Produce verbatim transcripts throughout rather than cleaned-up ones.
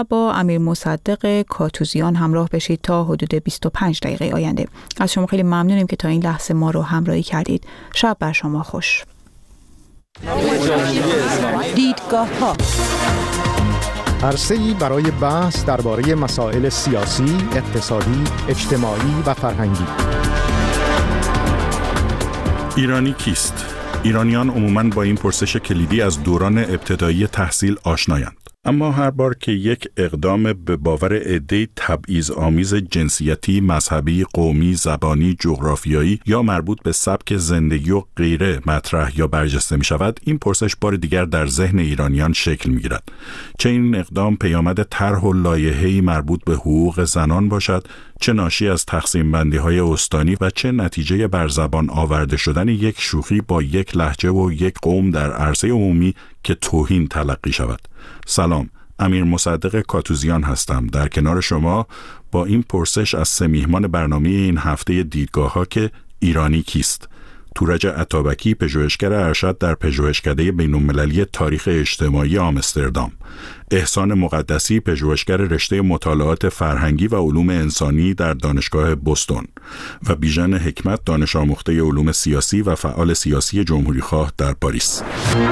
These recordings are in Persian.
با امیر مصدق کاتوزیان همراه بشید تا حدود بیست و پنج دقیقه آینده. از شما خیلی ممنونیم که تا این لحظه ما رو همراهی کردید. شب بر شما خوش. دیدگاه‌ها عرصه‌ای برای بحث درباره مسائل سیاسی، اقتصادی، اجتماعی و فرهنگی. ایرانی کیست؟ ایرانیان عموماً با این پرسش کلیدی از دوران ابتدایی تحصیل آشنایند. اما هر بار که یک اقدام به باور عده‌ای تبعیض‌آمیز جنسیتی، مذهبی، قومی، زبانی، جغرافیایی یا مربوط به سبک زندگی و غیره مطرح یا برجسته می شود، این پرسش بار دیگر در ذهن ایرانیان شکل می گیرد. چه این اقدام پیامد طرح و لایحه‌ای مربوط به حقوق زنان باشد، چه ناشی از تقسیم بندی های استانی و چه نتیجه بر زبان آورده شدن یک شوخی با یک لهجه و یک قوم در عرصه عمومی که توهین تلقی شود. سلام، امیر مصدق کاتوزیان هستم در کنار شما با این پرسش از سه میهمان برنامه این هفته دیدگاه‌ها که ایرانی کیست. تورج عطابکی، پژوهشگر ارشد در پژوهشکده بین‌المللی تاریخ اجتماعی آمستردام، احسان مقدسی، پژوهشگر رشته مطالعات فرهنگی و علوم انسانی در دانشگاه بوستون و بیژن حکمت، دانش آموخته علوم سیاسی و فعال سیاسی جمهوری‌خواه در پاریس.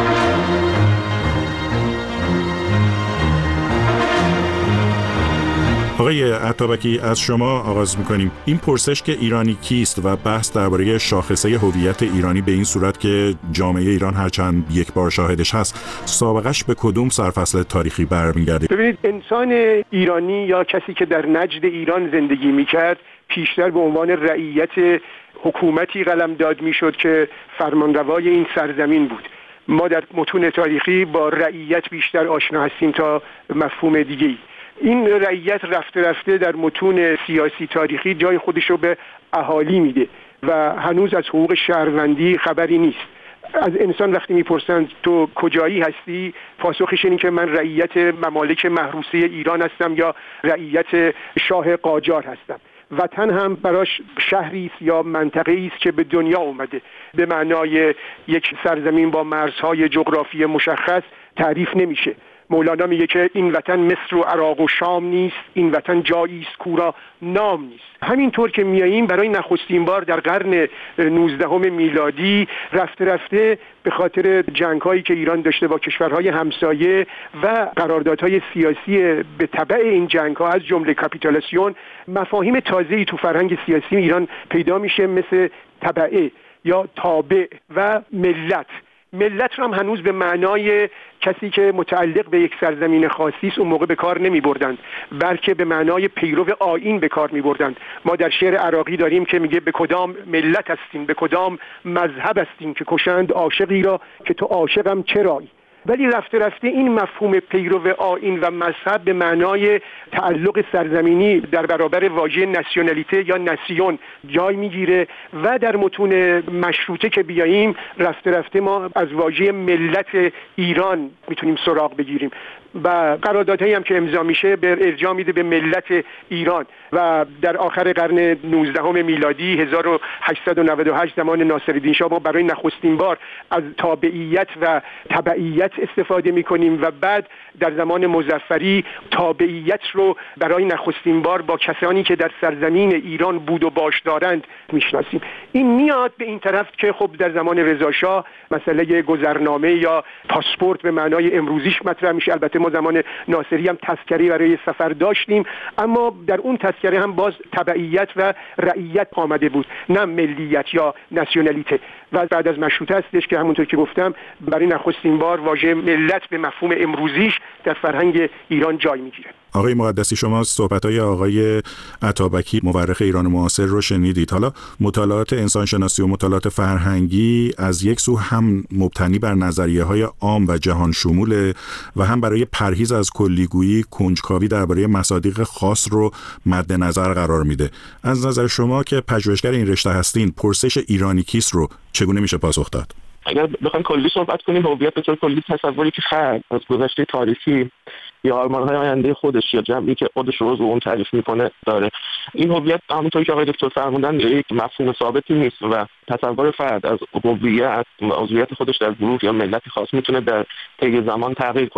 آقای عطابکی، از شما آغاز می‌کنیم. این پرسش که ایرانی کیست و بحث درباره شاخصه هویت ایرانی به این صورت که جامعه ایران هرچند یک بار شاهدش هست، سابقش به کدوم سرفصل تاریخی برمیگرده؟ ببینید، انسان ایرانی یا کسی که در نجد ایران زندگی می‌کرد پیشتر به عنوان رعیت حکومتی قلمداد می‌شد که فرمانروای این سرزمین بود. ما در متون تاریخی با رعیت بیشتر آشنا هستیم تا مفهوم دیگه‌ای. این رعیت رفته رفته در متون سیاسی تاریخی جای خودش رو به اهالی میده و هنوز از حقوق شهروندی خبری نیست. از انسان وقتی میپرسند تو کجایی هستی، پاسخش اینه که من رعیت ممالک محروسه ایران هستم یا رعیت شاه قاجار هستم. وطن هم براش شهری است یا منطقه‌ای است که به دنیا اومده، به معنای یک سرزمین با مرزهای جغرافی مشخص تعریف نمیشه. مولانا میگه که این وطن مصر و عراق و شام نیست، این وطن جایی است کورا نام نیست. همینطور که میاییم برای نخستین بار در قرن نوزدهم میلادی رفته رفته به خاطر جنگ‌هایی که ایران داشته با کشورهای همسایه و قراردادهای سیاسی به تبع این جنگ‌ها از جمله کاپیتولاسیون، مفاهیم تازه‌ای تو فرهنگ سیاسی ایران پیدا میشه، مثل تبعه یا تابع و ملت. ملت رو هم هنوز به معنای کسی که متعلق به یک سرزمین خاصی است اون موقع به کار نمی بردند، بلکه به معنای پیرو آیین به کار می بردند. ما در شعر عراقی داریم که میگه به کدام ملت هستیم، به کدام مذهب هستیم که کشند عاشقی را که تو عاشقم چرایی. ولی رفته رفته این مفهوم پیرو آیین و مذهب به معنای تعلق سرزمینی در برابر واژه ناسیونالیته یا ناسیون جای میگیره و در متون مشروطه که بیاییم رفته رفته ما از واژه ملت ایران میتونیم سراغ بگیریم و قراردادهایی هم که امضا میشه به ارجاع میده به ملت ایران. و در آخر قرن نوزدهم میلادی هزار و هشتصد و نود و هشت زمان ناصرالدین شاه ما برای نخستین بار از تابعیت و تبعیت استفاده میکنیم و بعد در زمان مظفری تابعیت رو برای نخستین بار با کسانی که در سرزمین ایران بود و باش دارند میشناسیم. این میاد به این طرف که خب در زمان رضا شاه مسئله گذرنامه یا پاسپورت به معنای امروزیش مطرح میشه. البته ما زمان ناصری هم تذکره برای سفر داشتیم، اما در اون تذکره هم باز تبعیت و رعیت آمده بود، نه ملیت یا ناسیونالیته. و بعد از مشروطه هستش که همونطور که گفتم برای نخستین بار واژه ملت به مفهوم امروزیش در فرهنگ ایران جای میگیره. آقای مقدسی، شما صحبت‌های آقای عطابکی مورخ ایران معاصر رو شنیدید. حالا مطالعات انسانشناسی و مطالعات فرهنگی از یک سو هم مبتنی بر نظریه‌های عام و جهان شموله و هم برای پرهیز از کلیگویی کنجکاوی درباره مصادیق خاص رو مد نظر قرار میده. از نظر شما که پژوهشگر این رشته هستین، پرسش ایرانی کیست رو چگونه میشه پاسخ داد؟ اگر بخوایم کلی صحبت کنیم، هویت به طور کلی تصوری که فرد از گذشته تاریخی یا آرمان‌های آینده خودش یا جمعی که خودش رو از اون تعریف میکنه داره. این هویت همونطور که آقای دکتر فرمودن یک مفهوم ثابتی نیست و تصور فرد از هویت و هویت خودش در گروه یا ملتی خاص میتونه در طی زمان تغییر کنه.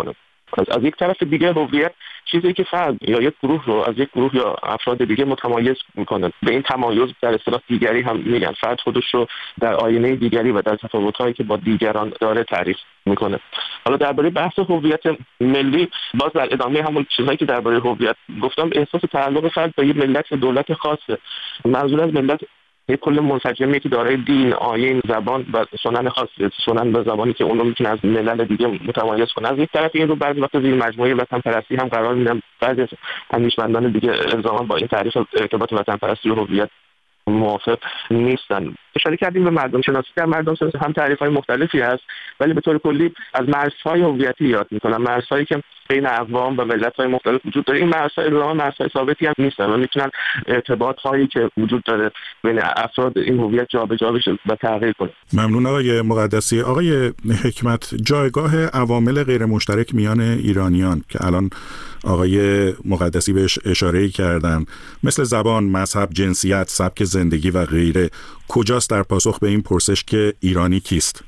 از, از یک طرف دیگه هویت چیزی که فرد یا یک گروه رو از یک گروه یا افراد دیگه متمایز میکنه. به این تمایز در اصطلاح دیگری هم میگن. فرد خودش رو در آینه دیگری و در تفاوت‌هایی که با دیگران داره تعریف میکنه. حالا درباره بحث هویت ملی، باز در ادامه همون چیزایی که درباره هویت گفتم، احساس تعلق فرد به یک ملت و دولت خاصه. منظور از ملت یک کل منسجمی که دارای دین، آیین، زبان و سنن خاصی، سنن و زبانی که اون رو میتونه از ملل دیگه متمایز کنه. از یک طرف این رو بعضی وقتا زیر مجموعه وطن پرستی هم قرار میدن. بعضی از اندیشمندان دیگه الزاما با این تعریف ارتباط وطن پرستی و هویت موافق نیستن. اشاره کردیم به مردم شناسی. در مردم شناسی هم تعریف‌های مختلفی هست، ولی به طور کلی از مرزهای هویتی یاد می‌کنن، مرزهایی که بین اقوام و ملت‌های مختلف وجود داره. این مرزهای الزاما مرزهای ثابتی هم نیستن و میتونن ارتباط‌هایی که وجود داره بین افراد این هویت جابجا بشه و تغییر کنه. ممنون آقای مقدسی. آقای حکمت، جایگاه عوامل غیر مشترک میان ایرانیان که الان آقای مقدسی بهش اشاره کردن، مثل زبان، مذهب، جنسیت، سبک زندگی و غیره، کجاست در پاسخ به این پرسش که ایرانی کیست؟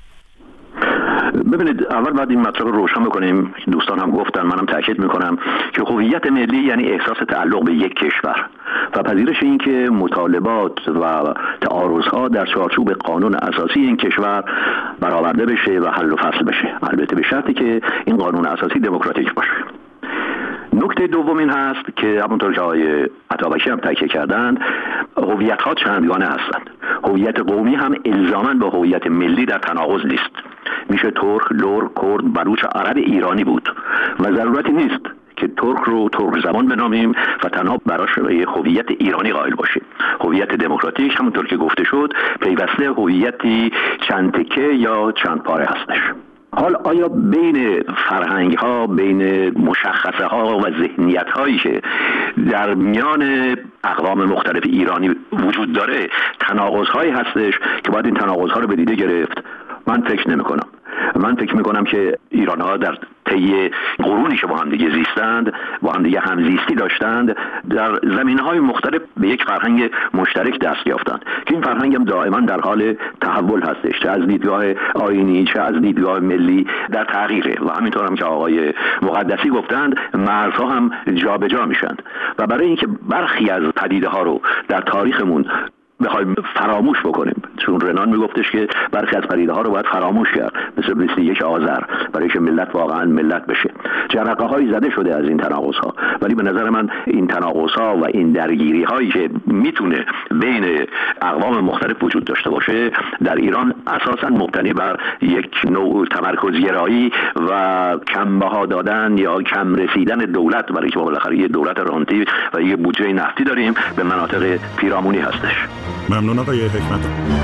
ببینید، اول باید این مطلب رو روشن بکنیم. دوستان هم گفتن، منم تاکید میکنم که هویت ملی یعنی احساس تعلق به یک کشور و پذیرش این که مطالبات و تعارضها در چارچوب قانون اساسی این کشور برآورده بشه و حل و فصل بشه، البته به شرطی که این قانون اساسی دموکراتیک باشه. نکته دوم این هست که همونطور که آقای عطابکی هم تاکید کردند، هویت‌ها چندگانه هستند. هویت قومی هم الزاماً با هویت ملی در تناقض نیست. میشه ترک، لور، کرد، بلوچ، عرب ایرانی بود و ضرورتی نیست که ترک رو ترک زبان بنامیم و تنها براش یه هویت ایرانی قائل باشیم. هویت دموکراتیک همونطور که گفته شد پیوسته هویتی چند تکه یا چند پاره هستش. حال آیا بین فرهنگ ها، بین مشخصه ها و ذهنیت هایی که در میان اقوام مختلف ایرانی وجود داره تناقض هایی هستش که باید این تناقض ها رو به دیده گرفت؟ من فکر نمی کنم. من فکر می کنم که ایران ها در طی قرونی که با هم دیگه زیستند، با هم دیگه همزیستی داشتند، در زمینه‌های مختلف به یک فرهنگ مشترک دست یافتند که این فرهنگ هم دائما در حال تحول هستش، چه از دیدگاه آیینی چه از دیدگاه ملی در تغییره و همینطور هم که آقای مقدسی گفتند مرزها هم جابجا میشن و برای اینکه برخی از پدیده ها رو در تاریخمون بخوایم فراموش بکنیم، چون رنان میگفتش که برخی از پدیده ها رو باید فراموش کرد، مثل بیست و یک آذر، برای که ملت واقعا ملت بشه. جرقه هایی زده شده از این تناقض ها، ولی به نظر من این تناقض ها و این درگیری هایی که میتونه بین اقوام مختلف وجود داشته باشه در ایران اساسا مبتنی بر یک نوع تمرکزگرایی و کم بها دادن یا کم رسیدن دولت، برای که بالاخره یه دولت رانتی و یه بودجه نفتی داریم، به مناطق پیرامونی هستش. ممنون آقای حکمت.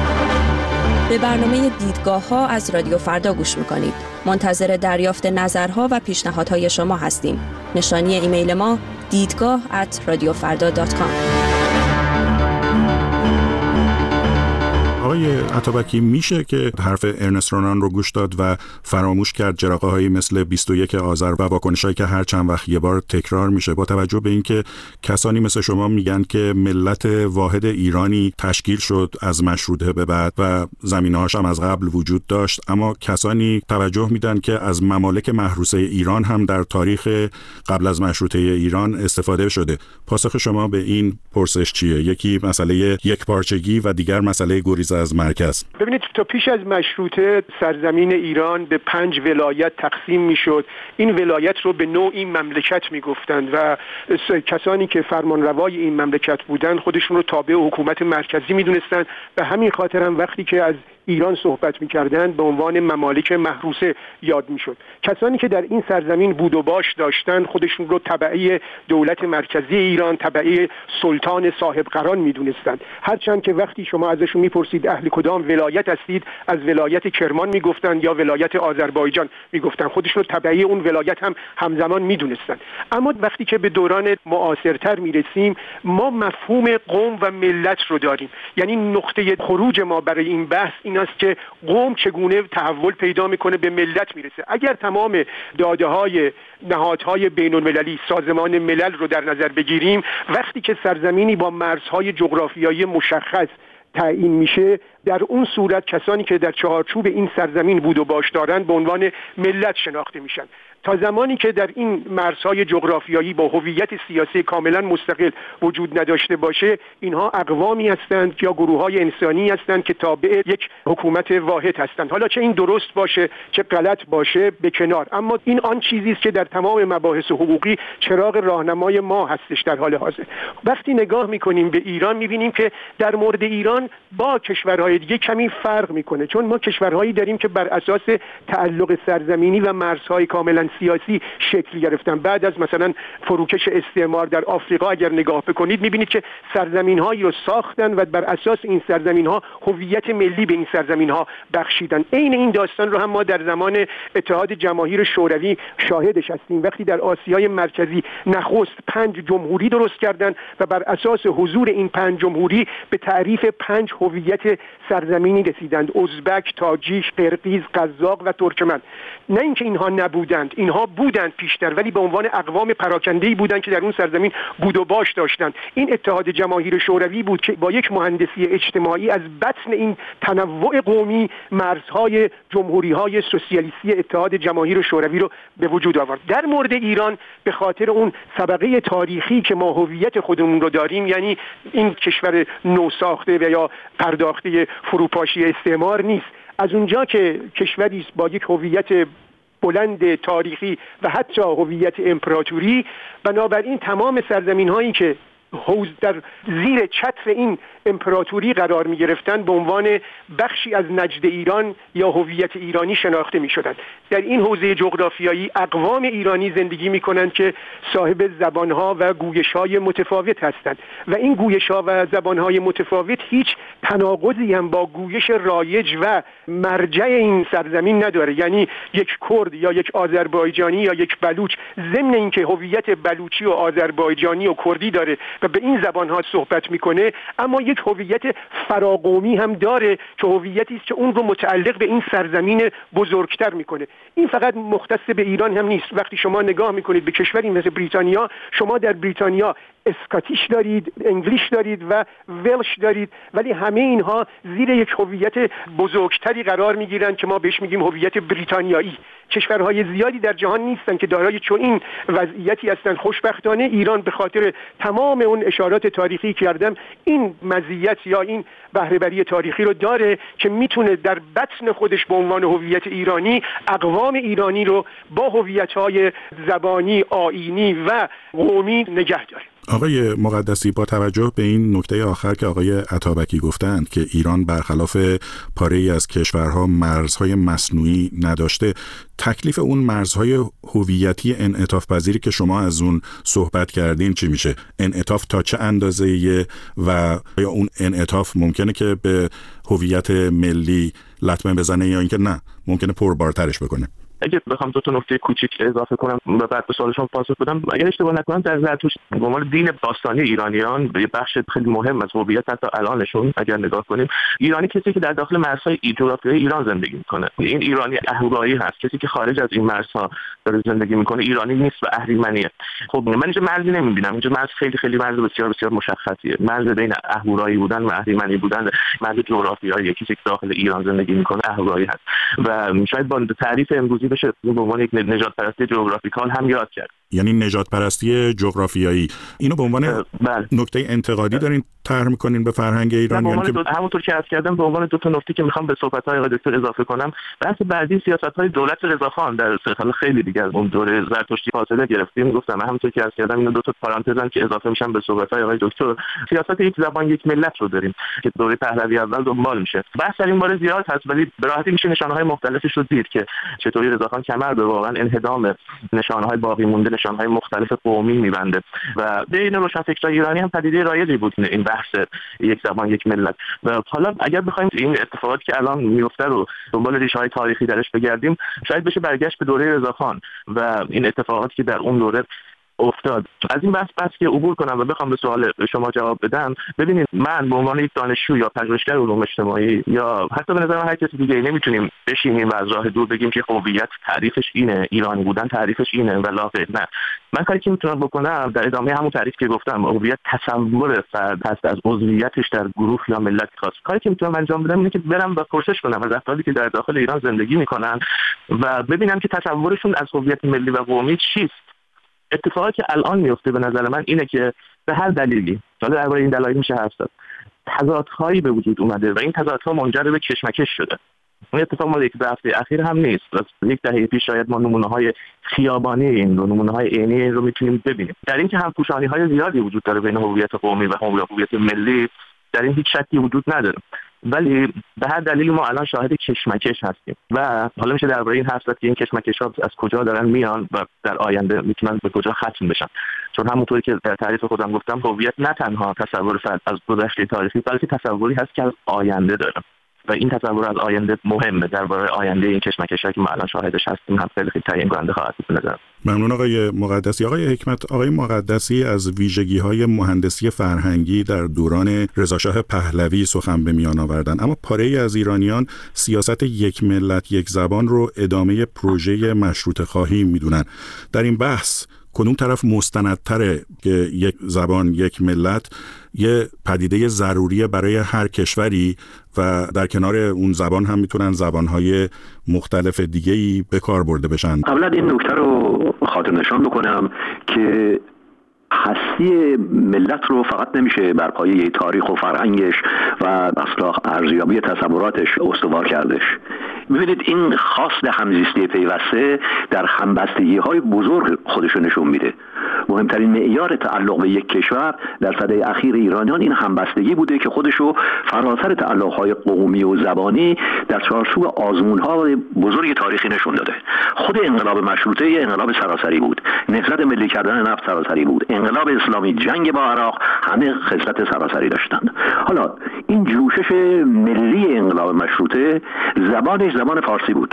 به برنامه دیدگاه ها از رادیو فردا گوش میکنید. منتظر دریافت نظرها و پیشنهادهای شما هستیم. نشانی ایمیل ما دیدگاه ات رادیو فردا دات کام. آقای عطابکی، میشه که حرف ارنست رنان رو گوش داد و فراموش کرد جرقه هایی مثل بیست و یک آذر و واکنشایی که هر چند وقت یه بار تکرار میشه، با توجه به اینکه کسانی مثل شما میگن که ملت واحد ایرانی تشکیل شد از مشروطه به بعد و زمینه‌هاش هم از قبل وجود داشت، اما کسانی توجه میدن که از ممالک محروسه ایران هم در تاریخ قبل از مشروطه ایران استفاده شده. پاسخ شما به این پرسش چیه؟ یکی مسئله یکپارچگی و دیگر مسئله گریز از مرکز. ببینید، تا پیش از مشروطه سرزمین ایران به پنج ولایت تقسیم میشد. این ولایت رو به نوعی مملکت میگفتند و کسانی که فرمانروای این مملکت بودند خودشون رو تابع حکومت مرکزی میدونستند. به همین خاطر هم وقتی که از ایران صحبت می‌کردند به عنوان ممالک محروسه یاد می‌شد. کسانی که در این سرزمین بود و باش داشتند خودشون رو تبعی دولت مرکزی ایران، تبعی سلطان صاحب قران می‌دونستند. هرچند که وقتی شما ازشون می‌پرسید اهل کدام ولایت هستید، از ولایت کرمان می‌گفتند یا ولایت آذربایجان می‌گفتند. خودشون رو تبعی اون ولایت هم همزمان می‌دونستند. اما وقتی که به دوران معاصرتر می‌رسیم، ما مفهوم قوم و ملت رو داریم. یعنی نقطه خروج ما برای این بحث این است که قوم چگونه تحول پیدا میکنه به ملت میرسه. اگر تمام داده های نهادهای بین المللی، سازمان ملل رو در نظر بگیریم، وقتی که سرزمینی با مرزهای جغرافیایی مشخص تعیین میشه، در اون صورت کسانی که در چهارچوب این سرزمین بود و باش دارند به عنوان ملت شناخته میشن. تا زمانی که در این مرزهای جغرافیایی با هویت سیاسی کاملا مستقل وجود نداشته باشه، اینها اقوامی هستند یا گروه‌های انسانی هستند که تابع یک حکومت واحد هستند. حالا چه این درست باشه چه غلط باشه به کنار، اما این آن چیزی است که در تمام مباحث حقوقی چراغ راهنمای ما هستش در حال حاضر. وقتی نگاه می‌کنیم به ایران می‌بینیم که در مورد ایران با کشورهای دیگه کمی فرق می‌کنه، چون ما کشورهایی داریم که بر اساس تعلق سرزمینی و مرزهای کاملا سیاسی شکل گرفتن. بعد از مثلا فروکش استعمار در آفریقا اگر نگاه بکنید می‌بینید که سرزمین‌هایی رو ساختن و بر اساس این سرزمین‌ها هویت ملی به این سرزمین‌ها بخشیدن. عین این داستان رو هم ما در زمان اتحاد جماهیر شوروی شاهدش هستیم، وقتی در آسیای مرکزی نخست پنج جمهوری درست کردند و بر اساس حضور این پنج جمهوری به تعریف پنج هویت سرزمینی رسیدند: ازبک، تاجیک، قرقیز، قزاق و ترکمن. نه اینکه اینها نبودند، اینها بودند پیشتر، ولی به عنوان اقوام پراکنده‌ای بودند که در اون سرزمین بود و باش داشتند. این اتحاد جماهیر شوروی بود که با یک مهندسی اجتماعی از بطن این تنوع قومی مرزهای جمهوری‌های سوسیالیستی اتحاد جماهیر شوروی رو به وجود آورد. در مورد ایران به خاطر اون سابقه تاریخی که ما هویت خودمون رو داریم، یعنی این کشور نوساخته و یا پرداخته فروپاشی استعمار نیست، از اونجا که کشوری است با یک هویت بلند تاریخی و حتی هویت امپراتوری، بنابراین تمام سرزمین‌هایی که حوز در زیر چتر این امپراتوری قرار می گرفتن به عنوان بخشی از نجد ایران یا هویت ایرانی شناخته می شدند. در این حوزه جغرافیایی اقوام ایرانی زندگی می کنند که صاحب زبانها و گویش‌های متفاوت هستند و این گویش‌ها و زبانهای متفاوت هیچ تناقضی هم با گویش رایج و مرجع این سرزمین نداره. یعنی یک کرد یا یک آذربایجانی یا یک بلوچ ضمن اینکه هویت بلوچی و آذربایجانی و کردی داره و به این زبان‌ها صحبت می‌کنه، اما یک هویت فراقومی هم داره که هویتی است که اون رو متعلق به این سرزمین بزرگتر می‌کنه. این فقط مختص به ایران هم نیست. وقتی شما نگاه می‌کنید به کشوری مثل بریتانیا، شما در بریتانیا اسکاتیش دارید، انگلیش دارید و ولش دارید، ولی همه اینها زیر یک هویت بزرگتری قرار می‌گیرند که ما بهش میگیم هویت بریتانیایی. کشورهای زیادی در جهان نیستن که دارای چون این وضعیتی هستند. خوشبختانه ایران به خاطر تمام اون اشارات تاریخی کردم این مزیت یا این بهره‌وری تاریخی رو داره که میتونه در بطن خودش به عنوان هویت ایرانی اقوام ایرانی رو با هویت‌های زبانی، آیینی و قومی نگه داره. آقای مقدسی، با توجه به این نکته آخر که آقای عطابکی گفتند که ایران برخلاف پاره‌ای از کشورها مرزهای مصنوعی نداشته، تکلیف اون مرزهای هویتی انعطاف پذیری که شما از اون صحبت کردین چی میشه؟ انعطاف تا چه اندازه‌ایه و یا اون انعطاف ممکنه که به هویت ملی لطمه بزنه یا اینکه نه ممکنه پربارترش بکنه؟ اگه بخوام دو تا نکته کوچیک اضافه کنم و بعد به سوال شما پاسخ بدم، اگر اشتباه نکنم در زرتشت به عنوان دین باستانی ایرانیان یه بخش خیلی مهم از هویت حتی الانشون اگر نگاه کنیم، ایرانی کسی که در داخل مرزهای جغرافیایی ایران زندگی میکنه. این ایرانی اهورایی هست. کسی که خارج از این مرزها داره زندگی میکنه ایرانی نیست و اهریمنیه. خب من اینجا مرزی نمیبینم. اینجا مرز خیلی خیلی مرز بسیار بسیار مشخصیه. مرز بین اهورایی بودن و اهریمنی بودن، مرز جغرافیایی کسی که داخل ایران زندگی میکنه اهورایی هست و شاید با تعریف امروزی بشه به عنوان یک نژاد پرستی جغرافیکال هم یاد کرد. یعنی نژاد پرستی جغرافیایی اینو به عنوان نکته انتقادی دارین طرح می‌کنین به فرهنگ ایران؟ یعنی که همونطور که عرض کردم به عنوان دو تا نکته که می‌خوام به صحبت‌های آقای دکتر اضافه کنم، بحث بعدی سیاست‌های دولت رضاخان در سال خیلی دیگه از اون دوره زرتشتی فاصله گرفتیم. گفتم همونطور که عرض کردم اینا دو تا پرانتزن که اضافه میشن به صحبت‌های آقای دکتر. سیاست یک زبان یک ملت رو داریم که دوره پهلوی اول دنبال میشه. بحث در این باره زیاد هست ولی به راحتی میشه نشانه‌های مختلفش رو دید که چطوری رضاخان کمر به واقعا انهدام نشانه‌های باقی مونده، نشانه‌های مختلف قومی می‌بنده و بین روشنفکرای ایرانی هم پدیده رایجی بود این بحث یک زبان یک ملت. و حالا اگر بخوایم این اتفاقاتی که الان میفته رو دنبال ریشه‌های تاریخی درش بگردیم، شاید بشه برگشت به دوره رضاخان و این اتفاقاتی که در اون دوره افتاد. از این بحث بس که عبور کنم و بخوام به سوال شما جواب بدم، ببینید من به عنوان یک دانشجو یا پژوهشگر علوم اجتماعی یا حتی به نظر هر کسی دیگه نمیتونیم بشینیم و از راه دور بگیم که هویت تعریفش اینه، ایرانی بودن تعریفش اینه و لاغر. نه، من کاری که میتونم بکنم در ادامه همون تعریف که گفتم، هویت تصور فرد هست از عضویتش در گروه یا ملت خاص. کاری که میتونم انجام بدم اینه که برم و پرسش کنم از افرادی که در داخل ایران زندگی میکنن و ببینم که تصورشون از هویت ملی و قومی چیست. اتفاقی که الان میفته به نظر من اینه که به هر دلیلی، حالا درباره این دلایل میشه حرف زد، تضادهایی به وجود اومده و این تضادها منجر به کشمکش شده. اون اتفاق مال یک هفته اخیر هم نیست. از یک دهه پیش شاید ما نمونه‌های خیابانی این رو، نمونه‌های عینی این رو میتونیم ببینیم. در این که هم پوشانی‌های زیادی وجود داره بین هویت قومی و هویت ملی، در این هیچ شکی وجود نداره. ولی به هر دلیلی ما الان شاهد کشمکش هستیم و حالا میشه درباره این حرف زد که این کشمکش‌ها از کجا دارن میان و در آینده میتونن به کجا ختم بشن. چون همونطوری که در تعریف خودم گفتم، هویت نه تنها تصور فرد از گذشته تاریخی، بلکه تصوری هست که از آینده داره و این تصور از آینده مهمه. درباره آینده این کشمکش‌ها که ما الان شاهدش هستیم هم خیلی خیلی تعیین کننده خواهد بود به نظرم. ممنون آقای مقدسی. آقای حکمت، آقای مقدسی از ویژگی‌های مهندسی فرهنگی در دوران رضاشاه پهلوی سخن به میان آوردن، اما پاره‌ای از ایرانیان سیاست یک ملت یک زبان رو ادامه پروژه مشروطه خواهی میدونن. در این بحث کدوم طرف مستندتره که یک زبان یک ملت یه پدیده ضروریه برای هر کشوری و در کنار اون زبان هم میتونن زبانهای مختلف دیگه‌ای به کار برده بشن؟ اولا این نکته رو خاطر نشان بکنم که هستی ملت رو فقط نمیشه بر پایه تاریخ و فرهنگش و اصلا ارزیابی تصوراتش استوار کردش. ببینید این خواست همزیستی پیوسته در همبستگی‌های بزرگ خودش رو نشون میده. مهمترین معیار تعلق به یک کشور در سده اخیر ایرانیان این همبستگی بوده که خودش رو فراتر تعلق‌های قومی و زبانی در چارچوب آزمون‌های بزرگ تاریخی نشون داده. خود انقلاب مشروطه یه انقلاب سراسری بود، نهضت ملی کردن نفت سراسری بود، انقلاب اسلامی، جنگ با عراق، همه خصلت سراسری داشتند. حالا این جوشش ملی انقلاب مشروطه زبانش زبان فارسی بود.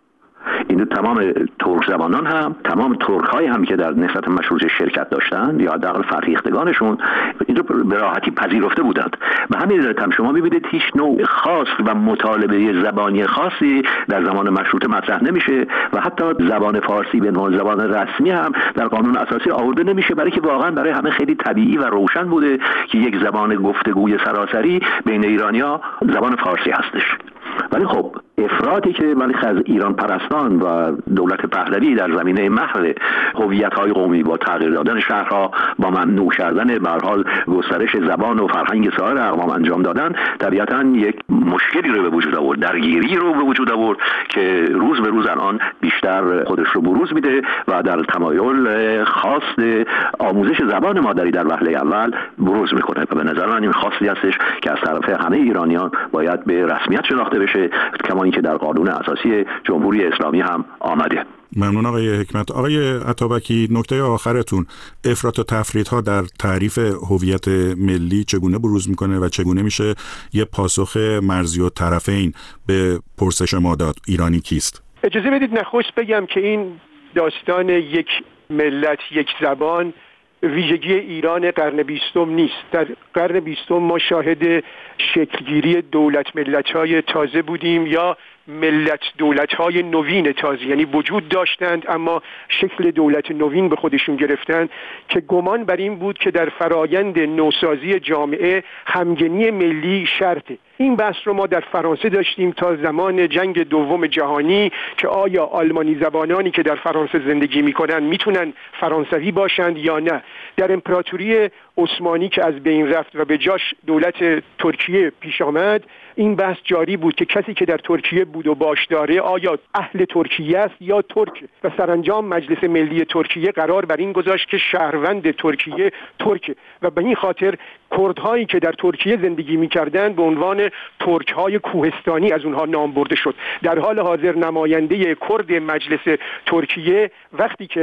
این تمام ترک زبانان هم، تمام ترک های هم که در نهضت مشروطه شرکت داشتند یا حداقل فرهیختگانشون این رو به راحتی پذیرفته بودند. به همین دلیل هم شما می‌بینید هیچ نوع خاص و مطالبه زبانی خاصی در زمان مشروطه مطرح نمیشه و حتی زبان فارسی به عنوان زبان رسمی هم در قانون اساسی آورده نمیشه، برای که واقعا برای همه خیلی طبیعی و روشن بوده که یک زبان گفتگوی سراسری بین ایرانی‌ها زبان فارسی هستش. ولی خب افراطی که ولی از ایران پرستان و دولت پهلوی در زمینه محو هویت‌های قومی با تغییر دادن شهرها، با ممنوع کردن به هر حال گسترش زبان و فرهنگ سایر اقوام انجام دادن، طبیعتاً یک مشکلی رو به وجود آورد، درگیری رو به وجود آورد که روز به روز الان بیشتر خودش رو بروز میده و در تمایل خواست آموزش زبان مادری در وهله اول بروز میکنه و به نظر من این خاصی هستش که از طرف همه ایرانیان باید به رسمیت شناخته بشه، کما اینکه در قانون اساسی جمهوری اسلامی هم آمده. ممنون آقای حکمت. آقای عطابکی، نکته آخرتون، افراط و تفریط‌ها در تعریف هویت ملی چگونه بروز میکنه و چگونه میشه یه پاسخ مرزی و طرفین به پرسش ما داد ایرانی کیست؟ اجازه بدید نخست بگم که این داستان یک ملت یک زبان ویژگی ایران قرن بیستم نیست. در قرن بیستم ما شاهد شکلگیری دولت ملت‌های تازه بودیم یا ملت دولت‌های نوین تازه، یعنی وجود داشتند اما شکل دولت نوین به خودشون گرفتند که گمان بر این بود که در فرایند نوسازی جامعه همگنی ملی شرطه. این بحث رو ما در فرانسه داشتیم تا زمان جنگ دوم جهانی که آیا آلمانی زبانانی که در فرانسه زندگی میکنن میتونن فرانسوی باشند یا نه. در امپراتوری عثمانی که از بین رفت و به جاش دولت ترکیه پیش آمد، این بحث جاری بود که کسی که در ترکیه بود و باش داره آیا اهل ترکیه است یا ترک، و سرانجام مجلس ملی ترکیه قرار بر این گذاشت که شهروند ترکیه ترک و به این خاطر کردهایی که در ترکیه زندگی می‌کردند به عنوان ترک‌های کوهستانی از اونها نام برده شد. در حال حاضر نماینده کرد مجلس ترکیه وقتی که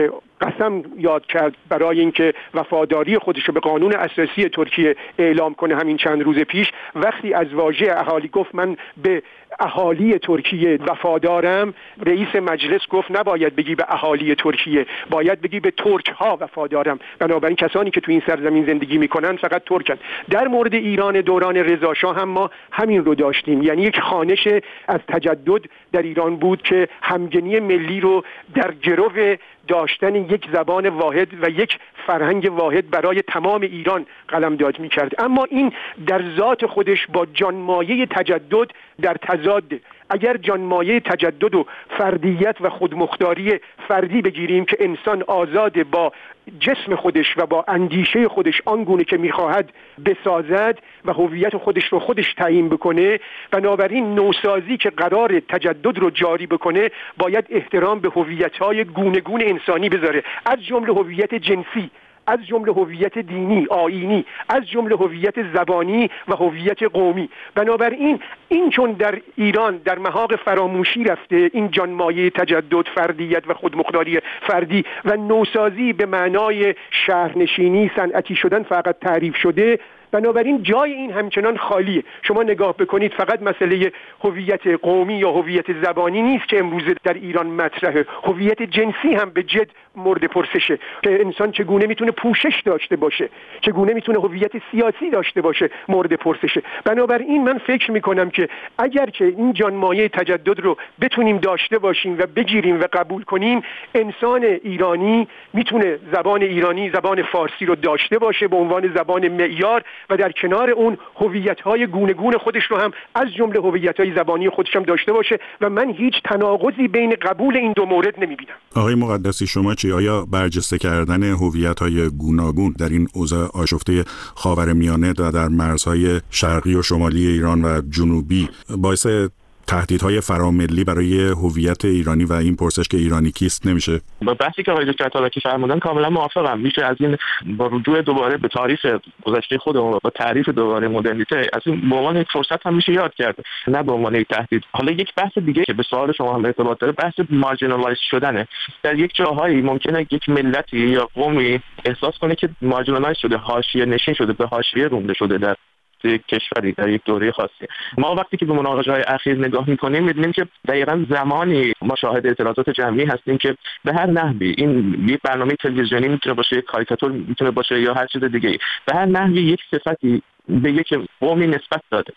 قسم یاد کرد برای اینکه وفاداری خودش رو به قانون اساسی ترکیه اعلام کنه همین چند روز پیش، وقتی از واژه اهالی گفت من به اهالی ترکیه وفادارم، رئیس مجلس گفت نباید بگی به اهالی ترکیه، باید بگی به ترک ها وفادارم. بنابراین کسانی که تو این سرزمین زندگی میکنن فقط ترکن. در مورد ایران دوران رضا شاه هم ما همین رو داشتیم، یعنی یک خوانش از تجدد در ایران بود که همگنی ملی رو در گرو داشتن یک زبان واحد و یک فرهنگ واحد برای تمام ایران قلمداد می‌کرد. اما این در ذات خودش با جانمایه تجدد در تضاد. اگر جانمایه تجدد و فردیت و خودمختاری فردی بگیریم که انسان آزاد با جسم خودش و با اندیشه خودش آنگونه که میخواهد بسازد و هویت خودش رو خودش تعیین بکنه، بنابراین نوسازی که قرار تجدد رو جاری بکنه باید احترام به هویت‌های گوناگون انسانی بذاره، از جمله هویت جنسی، از جمله هویت دینی، آیینی، از جمله هویت زبانی و هویت قومی. بنابراین این چون در ایران در محاق فراموشی رفته، این جانمایه تجدد، فردیت و خودمختاری فردی و نوسازی به معنای شهرنشینی، صنعتی شدن فقط تعریف شده، بنابراین جای این همچنان خالیه. شما نگاه بکنید فقط مسئله هویت قومی یا هویت زبانی نیست که امروز در ایران مطرحه، هویت جنسی هم به جد مورد پرسشه که انسان چگونه میتونه پوشش داشته باشه، چگونه میتونه هویت سیاسی داشته باشه، مورد پرسشه. بنابراین من فکر میکنم که اگر که این جانمایه تجدد رو بتونیم داشته باشیم و بگیریم و قبول کنیم، انسان ایرانی میتونه زبان ایرانی، زبان فارسی رو داشته باشه به عنوان زبان معیار و در کنار اون هویت‌های گوناگون خودش رو هم از جمله هویت‌های زبانی خودش هم داشته باشه و من هیچ تناقضی بین قبول این دو مورد نمی‌بینم. آقای مقدسی شما چی؟ آیا برجسته کردن هویت‌های گوناگون در این اوضاع آشفته خاورمیانه و در مرزهای شرقی و شمالی ایران و جنوبی باعث تهدیدهای فراملی برای هویت ایرانی و این پرسش که ایرانی کیست نمیشه؟ با بحثی که آقای دکتر تالکی فرمودن کاملا موافقم. میشه از این با رجوع دوباره به تاریخ گذشته خودمون و با تعریف دوباره مدرنیته از این به عنوان یک فرصت هم میشه یاد کرد، نه به عنوان یک تهدید. حالا یک بحث دیگه که به سوال شما هم ارتباط داره، بحث مارجینالایز شدنه. در یک جاهایی ممکنه یک ملتی یا قومی احساس کنه که مارجینالایز شده، حاشیه نشین شده، به حاشیه رونده شده در یک کشوری در یک دوره خاصی. ما وقتی که به مناقشه‌های اخیر نگاه می‌کنیم می‌بینیم که دقیقاً زمانی ما شاهد اعتراضات جمعی هستیم که به هر نحوی، این یک برنامه تلویزیونی میتونه باشه، یک کاریکاتور میتونه باشه یا هر چیز دیگه‌ای، به هر نحوی یک صفتی به یک قومی نسبت داده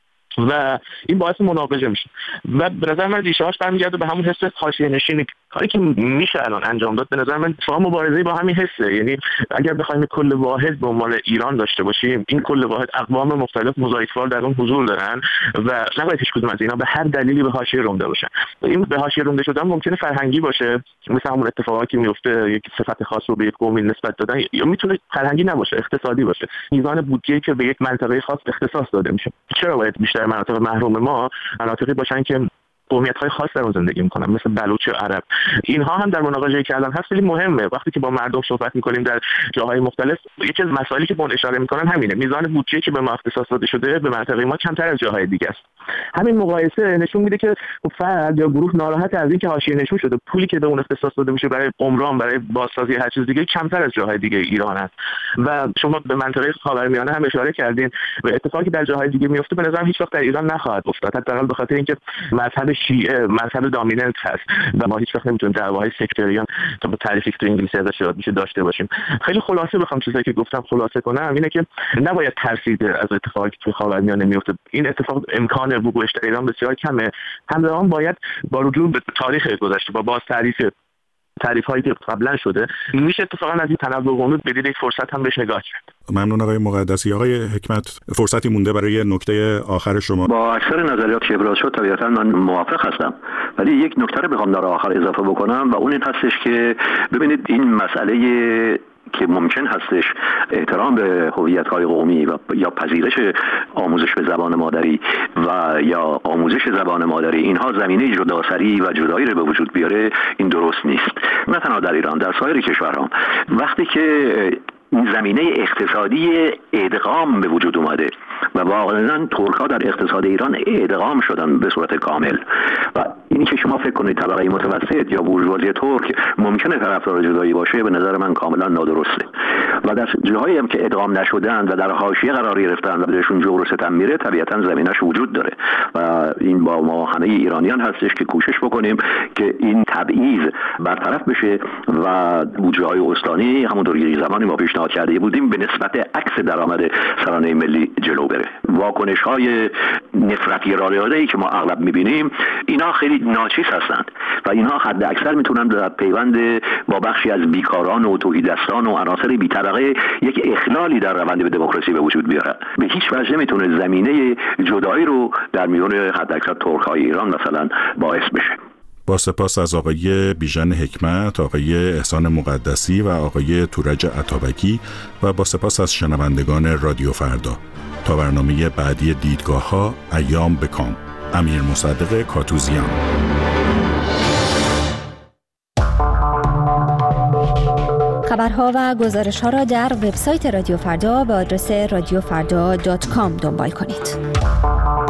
و این باعث مناقشه میشه و به نظر من ریشه‌هاش برمیگرده به همون حس حاشیه نشینی. کاری که میشه الان انجام داد به نظر من شما مبارزه با همین حسه. یعنی اگر بخوایم کل واحد به عنوان ایران داشته باشیم، این کل واحد اقوام مختلف مضایفوار در اون حضور دارن و نباید هیچ کدوم از اینا به هر دلیلی به حاشیه رونده باشن. این به حاشیه رونده شدن ممکنه فرهنگی باشه، مثل همون اتفاقاتی که میفته یک صفت خاص رو به یک قومی نسبت دادن، یا میتونه فرهنگی نباشه، اقتصادی باشه. میزان بودجه‌ای که به یک منطقه خاص اختصاص داده میشه. چرا باید بیشتر مناطق محروم ما مناطقی باشن که قومیت‌های خاص در اون زندگی می‌کنن، مثل بلوچ و عرب؟ اینها هم در مناقشه کردن هست، خیلی مهمه. وقتی که با مردم صحبت می‌کنیم در جاهای مختلف، یکی از مسائلی که به اون اشاره می‌کنن همینه، میزان بودجه‌ای که به ما اختصاص داده شده به منطقه ما کمتر از جاهای دیگه است. همین مقایسه نشون میده که فرد یا گروه ناراحت از اینکه حاشیه نشون شده، پولی که به اون اختصاص داده میشه برای عمران، برای بازسازی هر چیز دیگه کمتر از جاهای دیگه ایران است. و شما به منطقه خاورمیانه هم اشاره کردین و اتفاقی در جاهای دیگه میفته به نظرم هیچ وقت در ایران نخواهد افتاد، حداقل به خاطر اینکه مذهب شیعه مذهب دامیننت هست و ما هیچ وقت نمیتونیم دعواهای سکتریان تا به تعریفی که تو انگلیسی ازش یاد میشه داشته باشیم. خیلی خلاصه بخوام چیزایی که گفتم خلاصه کنم اینه که نباید ترسید از اتفاقی که تو خاورمیانه میفته. این اتفاق امکان وقوعش در ایران بسیار کمه. همزمان باید با رجوع به تاریخ گذشته با باز تعریف تعریف هایی که قبلا شده میشه اتفاقا از این تنوع قومی بدید یک فرصت هم بهش نگاه کرد. ممنون آقای مقدسی. آقای حکمت، فرصتی مونده برای نکته آخر شما. با اکثر نظریات که ابراز شد طبیعتا من موافق هستم، ولی یک نکته رو بخوام در آخر اضافه بکنم و اون این هستش که ببینید این مسئله که ممکن هستش احترام به هویت‌های قومی و یا پذیرش آموزش به زبان مادری و یا آموزش زبان مادری، اینها زمینه جداسری و جدایی رو به وجود بیاره، این درست نیست. نه تنها در ایران، در سایر کشورها وقتی که زمینه اقتصادی ادغام به وجود اومده و واقعا ترک‌ها در اقتصاد ایران ادغام شدن به صورت کامل و اینی که شما فکر کنید طبقه متوسط یا بورژوازی ترک ممکنه طرفدار جدایی باشه، به نظر من کاملا نادرسته. و در جاهایی هم که ادغام نشدن و در حاشیه قرار گرفتن و بهشون جور و ستم میره، طبیعتا زمینش وجود داره و این با ما همه ایرانیان هستش که کوشش بکنیم که این تبعیض برطرف بشه و بودجه‌های استانی همونطور که زمانی ما پیشنهاد کرده بودیم به نسبت عکس درآمد سرانه ملی جلو بره. واکنش‌های نفرتی رادیویی که ما اغلب می‌بینیم اینا خیلی ناچیز هستند و اینها حد اکثر میتونن در پیوند با بخشی از بیکاران و توحیدستان و عناصر بی‌طبقه یک اخلالی در روند به دموکراسی به وجود بیاره. به هیچ وجه نمیتونه زمینه جدایی رو در میون حد اکثر ترک‌های ایران مثلا باعث بشه. با سپاس از آقای بیژن حکمت، آقای احسان مقدسی و آقای تورج عطابکی و با سپاس از شنوندگان رادیو فردا. تا برنامه بعدی دیدگاه‌ها، ایام بکام. امیر مصدق کاتوزیان. خبرها و گزارش‌ها را در وبسایت رادیو فردا به آدرس رادیو فردا دات کام دنبال کنید.